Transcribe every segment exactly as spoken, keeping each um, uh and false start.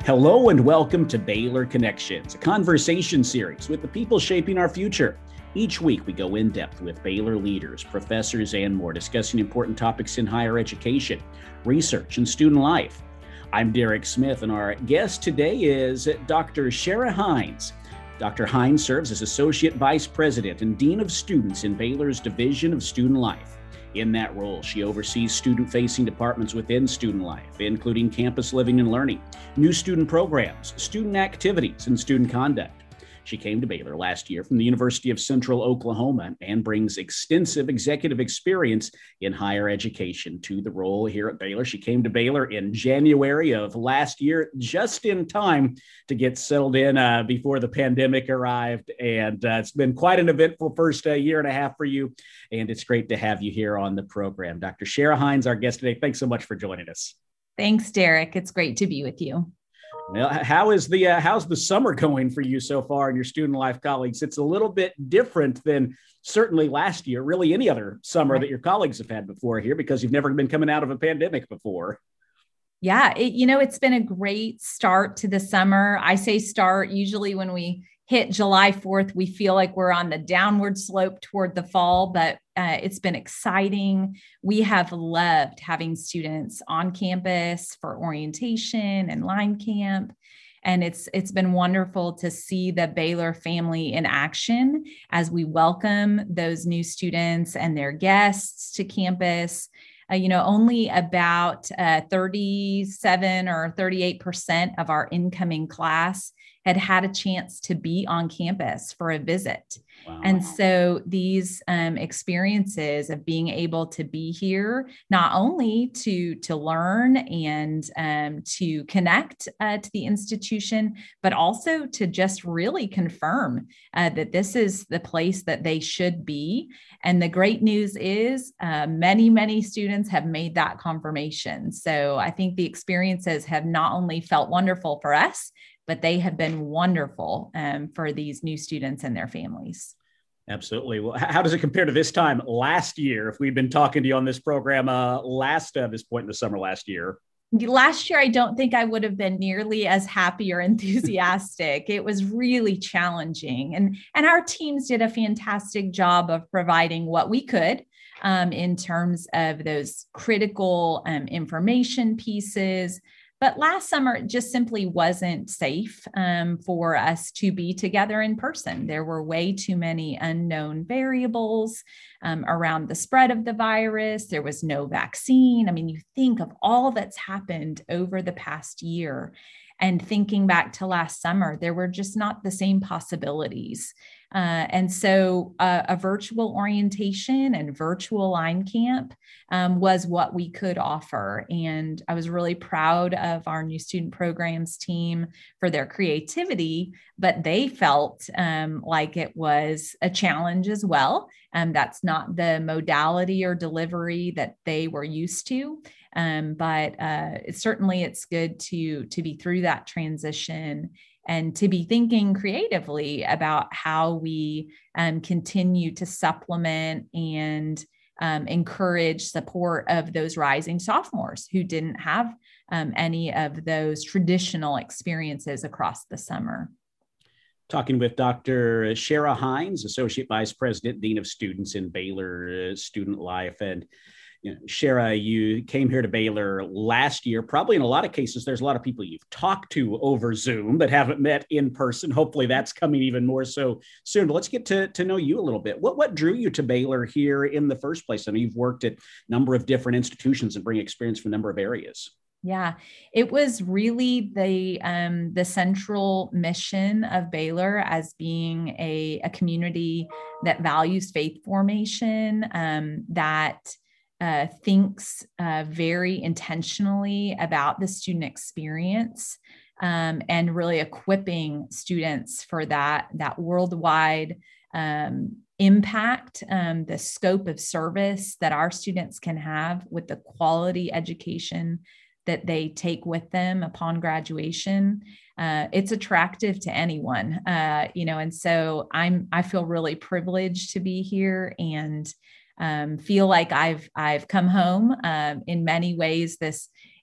Hello and welcome to Baylor Connections, a conversation series with the people shaping our future. Each week we go in depth with Baylor leaders, professors, and more, discussing important topics in higher education, research, and student life. I'm Derek Smith, and our guest today is Doctor Shara Hines. Doctor Hines serves as Associate Vice President and Dean of Students in Baylor's Division of Student Life. In that role, she oversees student-facing departments within student life, including campus living and learning, new student programs, student activities, and student conduct. She came to Baylor last year from the University of Central Oklahoma and brings extensive executive experience in higher education to the role here at Baylor. She came to Baylor in January of last year, just in time to get settled in uh, before the pandemic arrived. And uh, it's been quite an eventful first uh, year and a half for you. And it's great to have you here on the program. Doctor Shara Hines, our guest today. Thanks so much for joining us. Thanks, Derek. It's great to be with you. Well, how is the uh, how's the summer going for you so far and your student life colleagues? It's a little bit different than certainly last year, really any other summer right. that your colleagues have had before here, because you've never been coming out of a pandemic before. Yeah, it, you know, it's been a great start to the summer. I say start, usually when we hit July fourth, we feel like we're on the downward slope toward the fall, but uh, it's been exciting. We have loved having students on campus for orientation and line camp. And it's it's been wonderful to see the Baylor family in action as we welcome those new students and their guests to campus. Uh, you know, only about uh, thirty-seven or thirty-eight percent of our incoming class had had a chance to be on campus for a visit. Wow. And so these um, experiences of being able to be here, not only to, to learn and um, to connect uh, to the institution, but also to just really confirm uh, that this is the place that they should be. And the great news is uh, many, many students have made that confirmation. So I think the experiences have not only felt wonderful for us, but they have been wonderful um, for these new students and their families. Absolutely. Well, how does it compare to this time last year? If we'd been talking to you on this program uh, last uh, this point in the summer last year. Last year, I don't think I would have been nearly as happy or enthusiastic. It was really challenging. And, and our teams did a fantastic job of providing what we could um, in terms of those critical um, information pieces. But last summer, it just simply wasn't safe um, for us to be together in person. There were way too many unknown variables um, around the spread of the virus. There was no vaccine. I mean, you think of all that's happened over the past year, and thinking back to last summer, there were just not the same possibilities. Uh, and so uh, a virtual orientation and virtual line camp um, was what we could offer. And I was really proud of our new student programs team for their creativity, but they felt um, like it was a challenge as well. Um, that's not the modality or delivery that they were used to. Um, but uh, it, certainly it's good to, to be through that transition and to be thinking creatively about how we um, continue to supplement and um, encourage support of those rising sophomores who didn't have um, any of those traditional experiences across the summer. Talking with Doctor Shara Hines, Associate Vice President, Dean of Students in Baylor Student Life. And you know, Shara, you came here to Baylor last year. Probably in a lot of cases, there's a lot of people you've talked to over Zoom but haven't met in person. Hopefully that's coming even more so soon. But let's get to, to know you a little bit. What, what drew you to Baylor here in the first place? I know you've worked at a number of different institutions and bring experience from a number of areas. Yeah, it was really the um, the central mission of Baylor as being a, a community that values faith formation, um, that uh, thinks uh, very intentionally about the student experience, um, and really equipping students for that, that worldwide um, impact, um, the scope of service that our students can have with the quality education that they take with them upon graduation. Uh, it's attractive to anyone, uh, you know, and so I'm, I feel really privileged to be here and um, feel like I've, I've come home. Um, in many ways, this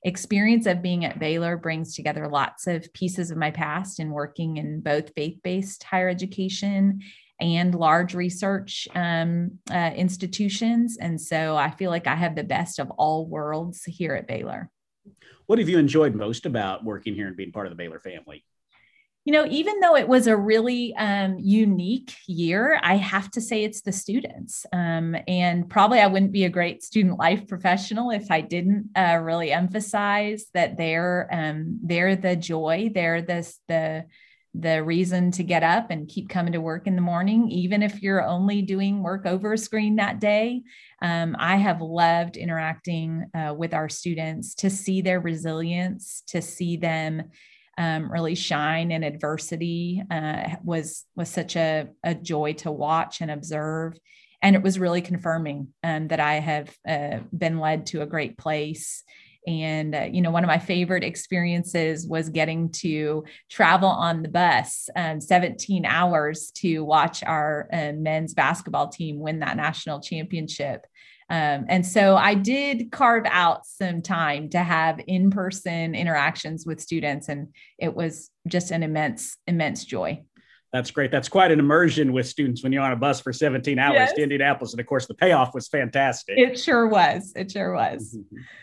experience of being at Baylor brings together lots of pieces of my past in working in both faith-based higher education and large research um, uh, institutions. And so I feel like I have the best of all worlds here at Baylor. What have you enjoyed most about working here and being part of the Baylor family? You know, even though it was a really um, unique year, I have to say it's the students. Um, and probably I wouldn't be a great student life professional if I didn't uh, really emphasize that they're um, they're the joy, they're the the the reason to get up and keep coming to work in the morning, even if you're only doing work over a screen that day. Um, I have loved interacting uh, with our students to see their resilience, to see them Um, really shine in adversity uh, was was such a, a joy to watch and observe. And it was really confirming um, that I have uh, been led to a great place. And, uh, you know, one of my favorite experiences was getting to travel on the bus um, seventeen hours to watch our uh, men's basketball team win that national championship. Um, and so I did carve out some time to have in-person interactions with students, and it was just an immense, immense joy. That's great. That's quite an immersion with students when you're on a bus for seventeen hours yes. to Indianapolis. And of course, the payoff was fantastic. It sure was. It sure was.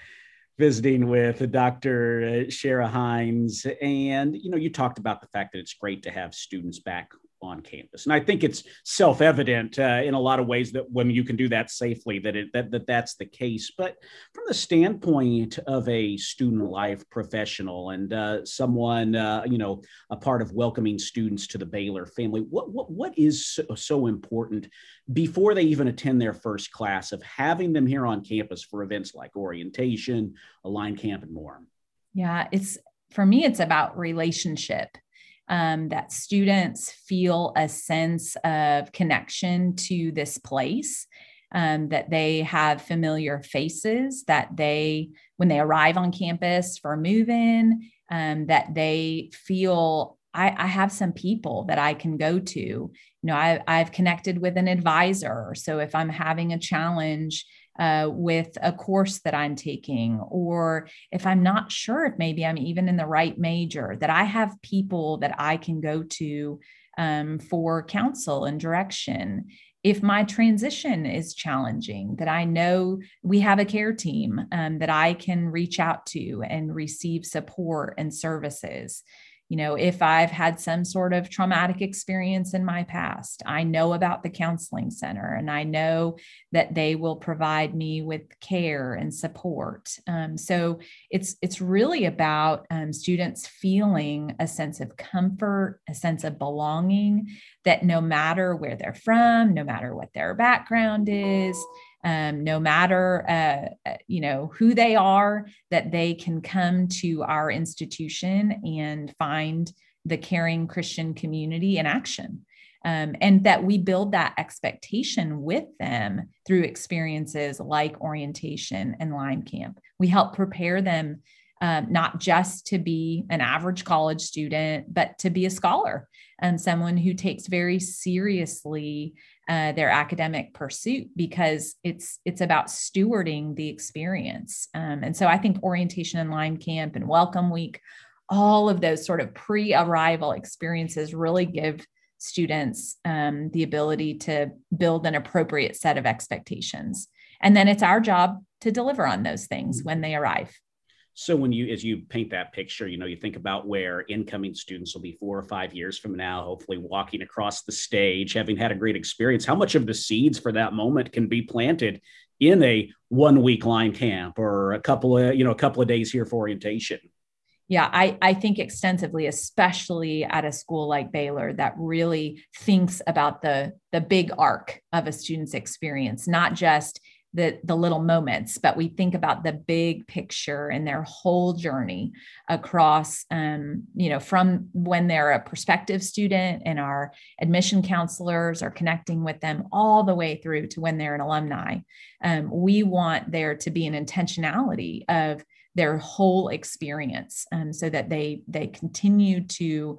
Visiting with Doctor Shara Hines. And, you know, you talked about the fact that it's great to have students back on campus. And I think it's self-evident uh, in a lot of ways that when you can do that safely, that, it, that that that's the case. But from the standpoint of a student life professional and uh, someone, uh, you know, a part of welcoming students to the Baylor family, what what what is so, so important before they even attend their first class of having them here on campus for events like orientation, Align Camp, and more? Yeah, it's for me, it's about relationship. Um, that students feel a sense of connection to this place, um, that they have familiar faces, that they, when they arrive on campus for move-in, um, that they feel, I, I have some people that I can go to. You know, I, I've connected with an advisor. So if I'm having a challenge Uh, with a course that I'm taking, or if I'm not sure if maybe I'm even in the right major, that I have people that I can go to um, for counsel and direction. If my transition is challenging, that I know we have a care team um, that I can reach out to and receive support and services. You know, if I've had some sort of traumatic experience in my past, I know about the counseling center, and I know that they will provide me with care and support. Um, so it's it's really about um, students feeling a sense of comfort, a sense of belonging, that no matter where they're from, no matter what their background is, Um, no matter, uh, you know, who they are, that they can come to our institution and find the caring Christian community in action. Um, and that we build that expectation with them through experiences like orientation and Align Camp. We help prepare them um, not just to be an average college student, but to be a scholar and someone who takes very seriously Uh, their academic pursuit, because it's it's about stewarding the experience. Um, and so I think orientation and Align Camp and Welcome Week, all of those sort of pre-arrival experiences really give students um, the ability to build an appropriate set of expectations. And then it's our job to deliver on those things when they arrive. So when you, as you paint that picture, you know, you think about where incoming students will be four or five years from now, hopefully walking across the stage, having had a great experience. How much of the seeds for that moment can be planted in a one week Align Camp or a couple of, you know, a couple of days here for orientation? Yeah, I, I think extensively, especially at a school like Baylor that really thinks about the, the big arc of a student's experience, not just the, the little moments, but we think about the big picture and their whole journey across, um, you know, from when they're a prospective student and our admission counselors are connecting with them all the way through to when they're an alumni. Um, we want there to be an intentionality of their whole experience um, so that they, they continue to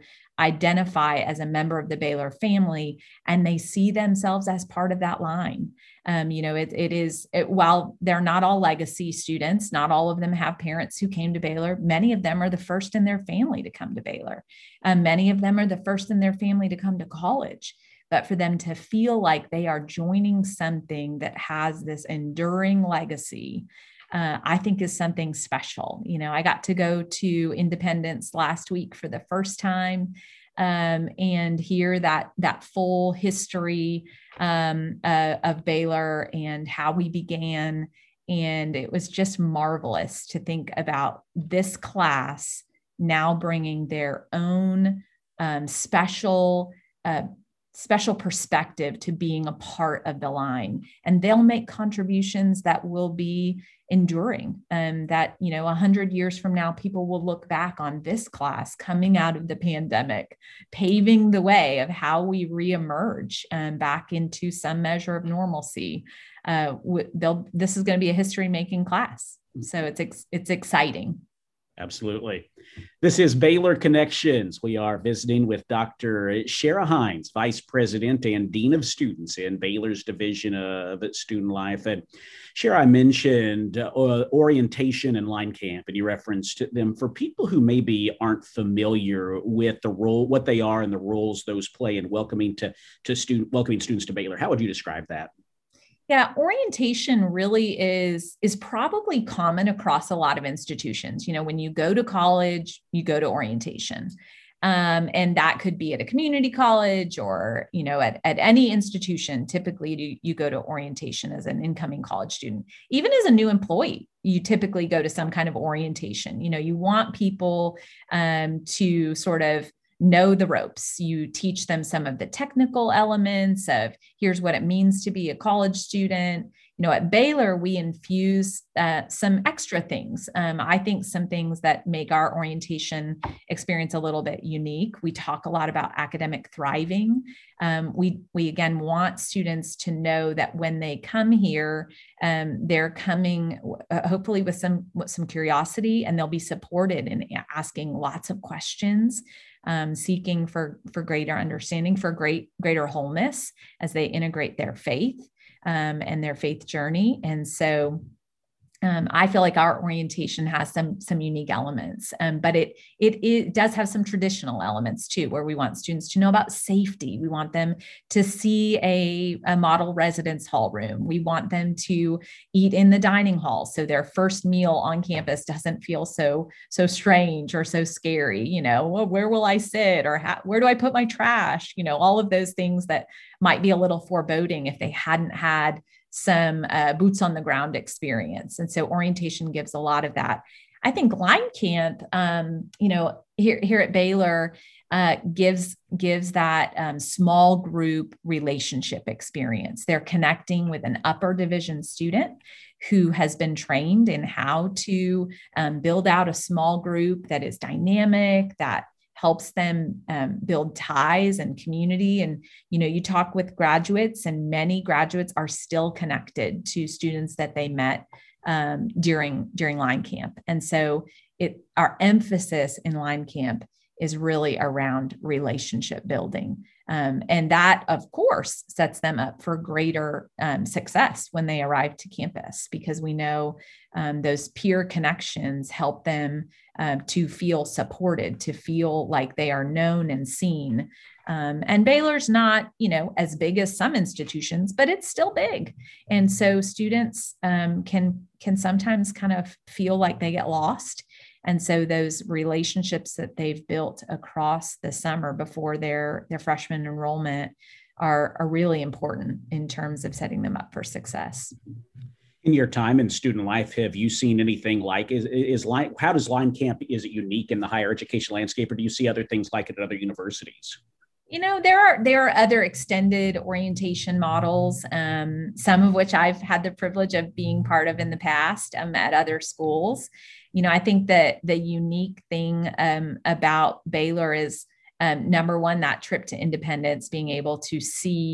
identify as a member of the Baylor family, and they see themselves as part of that line. Um, you know, it, it is, it, while they're not all legacy students, not all of them have parents who came to Baylor. Many of them are the first in their family to come to Baylor. Um, many of them are the first in their family to come to college. But for them to feel like they are joining something that has this enduring legacy, uh, I think is something special. You know, I got to go to Independence last week for the first time, um, and hear that, that full history um, uh, of Baylor and how we began. And it was just marvelous to think about this class now bringing their own um, special uh, special perspective to being a part of the line. And they'll make contributions that will be enduring. And um, that, you know, a hundred years from now, people will look back on this class coming out of the pandemic, paving the way of how we reemerge um, back into some measure of normalcy. Uh, they'll, this is going to be a history making class. So it's, ex- it's exciting. Absolutely. This is Baylor Connections. We are visiting with Doctor Shara Hines, Vice President and Dean of Students in Baylor's Division of Student Life. And Shara, I mentioned uh, orientation and line camp, and you referenced them. For people who maybe aren't familiar with the role, what they are and the roles those play in welcoming to, to student, welcoming students to Baylor, how would you describe that? Yeah, orientation really is, is probably common across a lot of institutions. You know, when you go to college, you go to orientation. Um, and that could be at a community college or, you know, at, at any institution. Typically, you, you go to orientation as an incoming college student. Even as a new employee, you typically go to some kind of orientation. You know, you want people um, to sort of know the ropes. You teach them some of the technical elements of here's what it means to be a college student. You know, at Baylor, we infuse uh, some extra things. Um, I think some things that make our orientation experience a little bit unique. We talk a lot about academic thriving. Um, we, we again want students to know that when they come here, um, they're coming uh, hopefully with some, with some curiosity, and they'll be supported in asking lots of questions. Um, seeking for, for greater understanding, for great, greater wholeness as they integrate their faith um, and their faith journey. And so um, I feel like our orientation has some, some unique elements, um, but it, it, it does have some traditional elements too, where we want students to know about safety. We want them to see a, a model residence hall room. We want them to eat in the dining hall, so their first meal on campus doesn't feel so, so strange or so scary. You know, well, where will I sit, or how, where do I put my trash? You know, all of those things that might be a little foreboding if they hadn't had some uh, boots on the ground experience. And so orientation gives a lot of that. I think line camp, um, you know, here, here at Baylor uh, gives, gives that um, small group relationship experience. They're connecting with an upper division student who has been trained in how to um, build out a small group that is dynamic, that helps them um, build ties and community. And, you know, you talk with graduates, and many graduates are still connected to students that they met um, during, during line camp. And so it, our emphasis in line camp is really around relationship building. Um, and that, of course, sets them up for greater um, success when they arrive to campus, because we know um, those peer connections help them um, to feel supported, to feel like they are known and seen. Um, and Baylor's not, you know, as big as some institutions, but it's still big. And so students um, can, can sometimes kind of feel like they get lost. And so those relationships that they've built across the summer before their, their freshman enrollment are, are really important in terms of setting them up for success. In your time in student life, have you seen anything like, is, is line, how does line camp, is it unique in the higher education landscape, or do you see other things like it at other universities? You know, there are there are other extended orientation models, um, some of which I've had the privilege of being part of in the past um, at other schools. You know, I think that the unique thing um, about Baylor is, um, number one, that trip to Independence, being able to see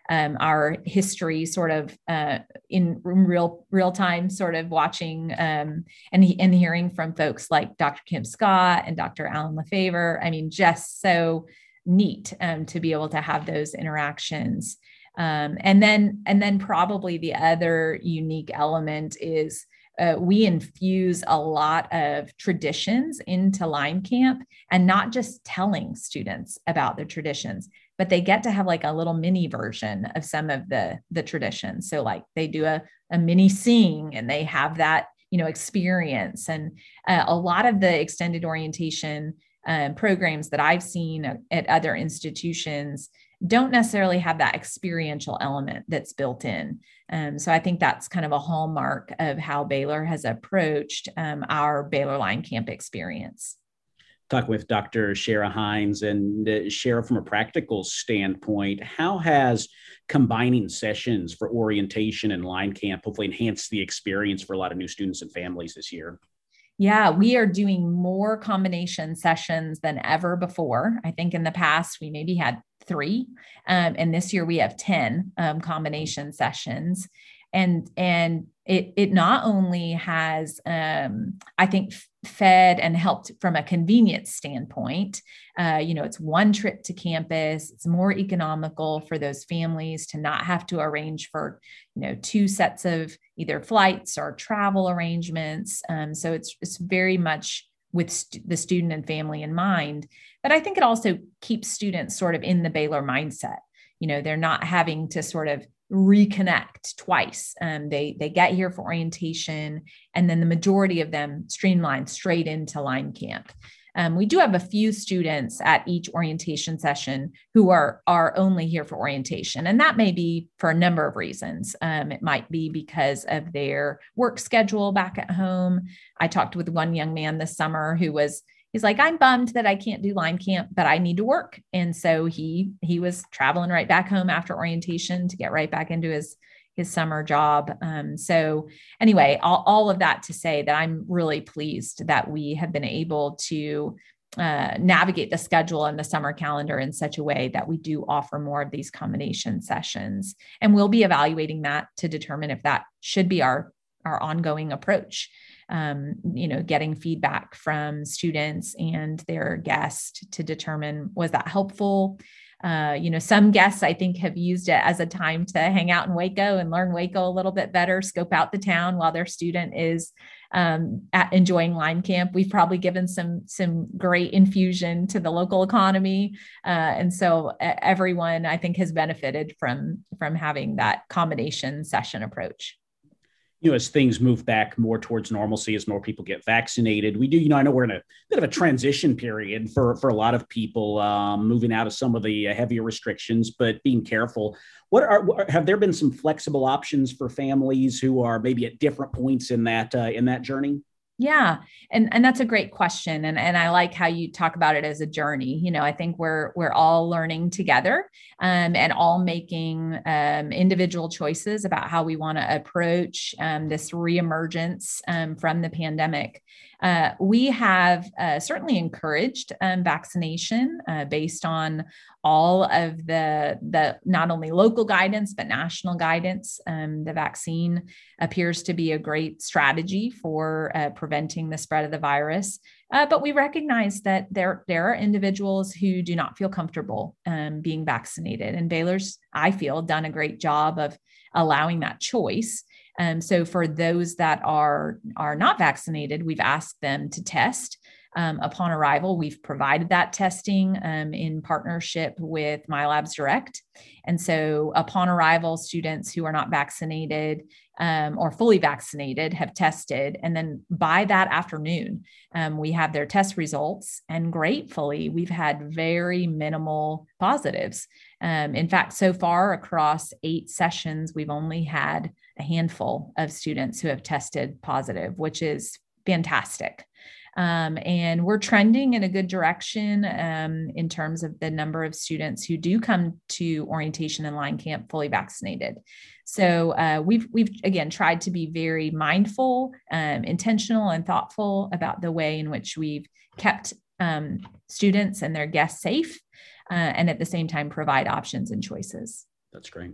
um, our history sort of uh, in real real time, sort of watching um, and, and hearing from folks like Doctor Kim Scott and Doctor Alan Lefevre. I mean, just so neat um, to be able to have those interactions. Um, and then, and then probably the other unique element is uh, we infuse a lot of traditions into Line Camp, and not just telling students about the traditions, but they get to have like a little mini version of some of the, the traditions. So like they do a, a mini sing, and they have that, you know, experience. And uh, a lot of the extended orientation um, programs that I've seen at other institutions don't necessarily have that experiential element that's built in. Um, so I think that's kind of a hallmark of how Baylor has approached um, our Baylor Line Camp experience. Talk with Doctor Shara Hines. And uh, Shara, from a practical standpoint, how has combining sessions for orientation and Line Camp hopefully enhanced the experience for a lot of new students and families this year? Yeah, we are doing more combination sessions than ever before. I think in the past, we maybe had three, um, and this year we have ten um, combination sessions. And, and it, it not only has, um, I think, fed and helped from a convenience standpoint. Uh, you know, it's one trip to campus. It's more economical for those families to not have to arrange for, you know, two sets of either flights or travel arrangements. Um, so it's, it's very much with st- the student and family in mind. But I think it also keeps students sort of in the Baylor mindset. You know, they're not having to sort of reconnect twice. Um, they they get here for orientation, and then the majority of them streamline straight into Line Camp. Um, we do have a few students at each orientation session who are, are only here for orientation. And that may be for a number of reasons. Um, it might be because of their work schedule back at home. I talked with one young man this summer who was He's like, I'm bummed that I can't do Line Camp, but I need to work. And so he he was traveling right back home after orientation to get right back into his, his summer job. Um, so anyway, all, all of that to say that I'm really pleased that we have been able to uh, navigate the schedule and the summer calendar in such a way that we do offer more of these combination sessions. And we'll be evaluating that to determine if that should be our, our ongoing approach. Um, you know, getting feedback from students and their guests to determine, was that helpful? Uh, you know, some guests, I think, have used it as a time to hang out in Waco and learn Waco a little bit better, scope out the town while their student is um, at enjoying Line Camp. We've probably given some, some great infusion to the local economy. Uh, and so everyone, I think, has benefited from, from having that combination session approach. You know, as things move back more towards normalcy, as more people get vaccinated, we do, you know, I know we're in a bit of a transition period for, for a lot of people, um, moving out of some of the heavier restrictions, but being careful. What are, have there been some flexible options for families who are maybe at different points in that, uh, in that journey? Yeah. And, and that's a great question. And, and I like how you talk about it as a journey. You know, I think we're, we're all learning together um, and all making um, individual choices about how we want to approach um, this reemergence um, from the pandemic. Uh, we have uh, certainly encouraged um, vaccination uh, based on all of the, the not only local guidance, but national guidance. Um, the vaccine appears to be a great strategy for uh, preventing the spread of the virus. Uh, but we recognize that there, there are individuals who do not feel comfortable um, being vaccinated. And Baylor's, I feel, done a great job of allowing that choice. Um, so for those that are, are not vaccinated, we've asked them to test. Um, upon arrival, we've provided that testing um, in partnership with MyLabs Direct. And so upon arrival, students who are not vaccinated um, or fully vaccinated have tested. And then by that afternoon, um, we have their test results. And gratefully, we've had very minimal positives. Um, in fact, so far across eight sessions, we've only had a handful of students who have tested positive, which is fantastic. Um, and we're trending in a good direction um, in terms of the number of students who do come to orientation and Line Camp fully vaccinated. So uh, we've, we've again, tried to be very mindful, um, intentional, and thoughtful about the way in which we've kept um, students and their guests safe, uh, and at the same time provide options and choices. That's great.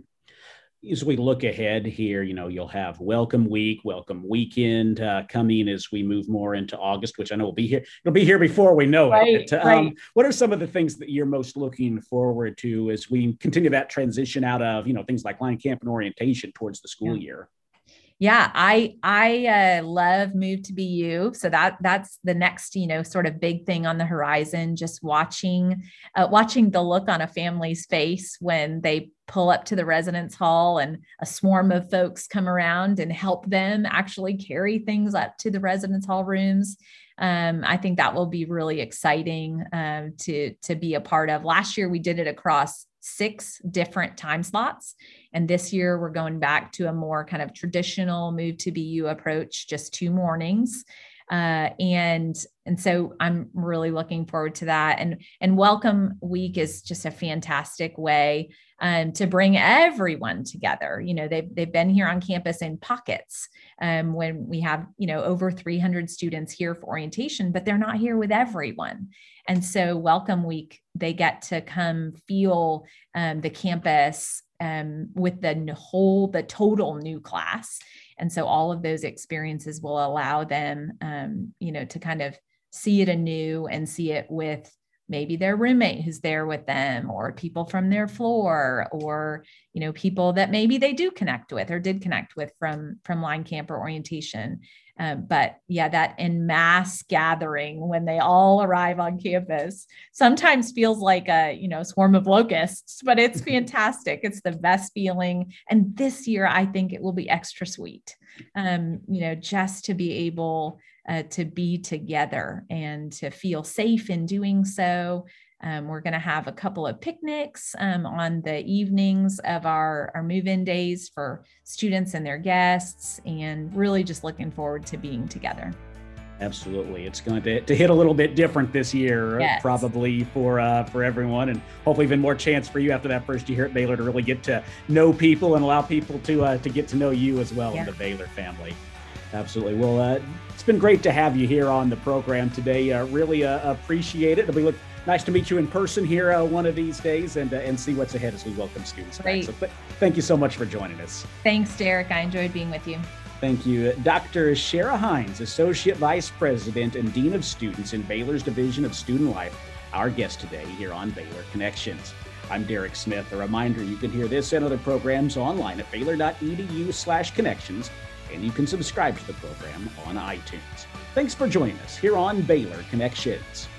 As we look ahead here, you know, you'll have Welcome Week, Welcome Weekend uh, coming as we move more into August, which I know will be here. It'll be here before we know right, it. Um, right. What are some of the things that you're most looking forward to as we continue that transition out of, you know, things like line camp and orientation towards the school yeah. year? Yeah, I I uh, love Move to Be You. So that that's the next, you know, sort of big thing on the horizon. Just watching uh, watching the look on a family's face when they pull up to the residence hall and a swarm of folks come around and help them actually carry things up to the residence hall rooms. Um, I think that will be really exciting um, to to be a part of. Last year we did it across six different time slots. And this year we're going back to a more kind of traditional Move to Be You approach, just two mornings. Uh, and, and so I'm really looking forward to that. And, and Welcome Week is just a fantastic way um, to bring everyone together. You know, they've, they've been here on campus in pockets um, when we have, you know, over three hundred students here for orientation, but they're not here with everyone. And so Welcome Week, they get to come feel um, the campus um, with the whole, the total new class. And so all of those experiences will allow them, um, you know, to kind of see it anew and see it with maybe their roommate who's there with them, or people from their floor, or, you know, people that maybe they do connect with or did connect with from, from line camp or orientation. Um, but yeah, that en masse gathering when they all arrive on campus sometimes feels like a, you know, swarm of locusts, but it's fantastic. It's the best feeling. And this year, I think it will be extra sweet, um, you know, just to be able uh, to be together and to feel safe in doing so. Um, we're going to have a couple of picnics um, on the evenings of our, our move-in days for students and their guests, and really just looking forward to being together. Absolutely. It's going to, to hit a little bit different this year, yes. probably for uh, for everyone, and hopefully even more chance for you after that first year at Baylor to really get to know people and allow people to uh, to get to know you as well, yeah. in the Baylor family. Absolutely. Well, uh, it's been great to have you here on the program today. Uh, really uh, appreciate it. It'll be look, nice to meet you in person here uh, one of these days and uh, and see what's ahead as we welcome students back. So, but thank you so much for joining us. Thanks, Derek. I enjoyed being with you. Thank you. Doctor Shara Hines, Associate Vice President and Dean of Students in Baylor's Division of Student Life, our guest today here on Baylor Connections. I'm Derek Smith. A reminder, you can hear this and other programs online at baylor.edu slash connections, and you can subscribe to the program on iTunes. Thanks for joining us here on Baylor Connections.